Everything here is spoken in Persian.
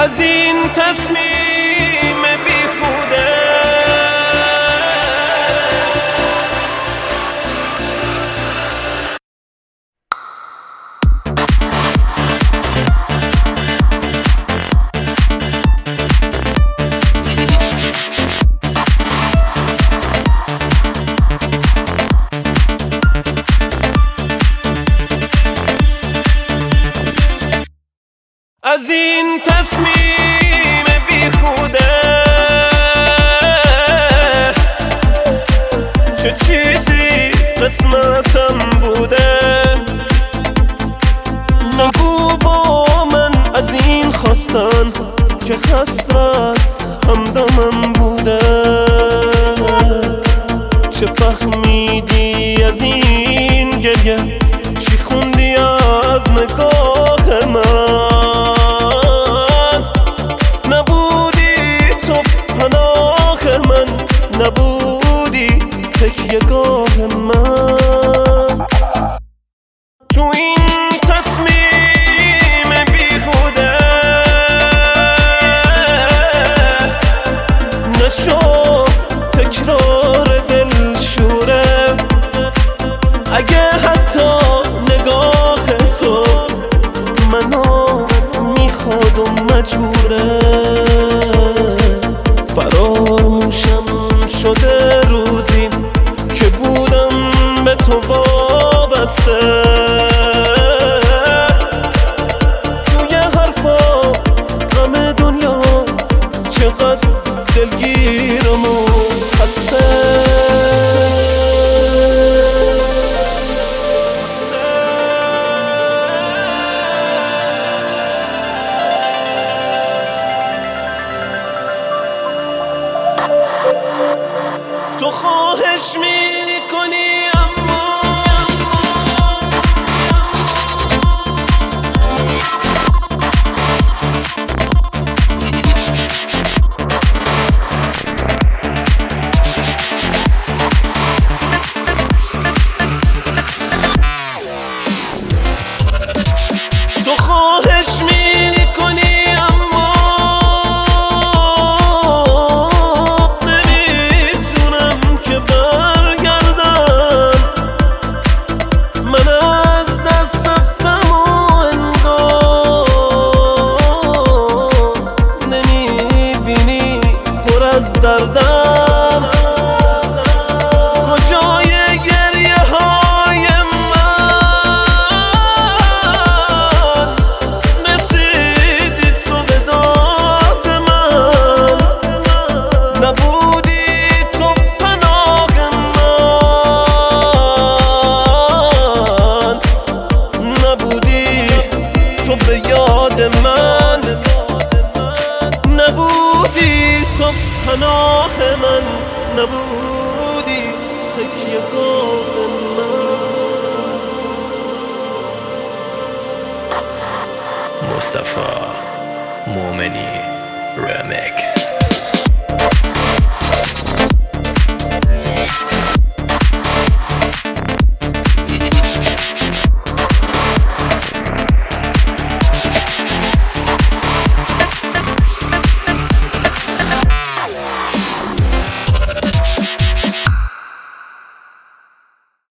از این تصمیم بیخوده. از این تصمیم بیخوده چه چیزی قسمتم بوده. نگو با من از این خواستن که حسرت همدمم بوده. چه فهمیدی از این گریه؟ چی خوندی از نگاه من؟ نبودی تکیه‌گاه من. تو این تصمیم بیهوده نشد تکرار دلشوره. اگه حتی نگاه تو منو میخواد و مجبوره. فراموشم شده روزی که بودم به تو وابسته. توی حرفا غم دنیاست، چقدر دلگیرم و خسته. تو خواهش میکنی اما تو خواهش میکنی اما نمیتونم که برگردم. من از دست رفتم و انگار نمیبینی پر از دردم. کجای گریه های به یاد من نبودی، تو پناه من نبودی، تکیه‌گاه من. مصطفی مومنی رمیکس.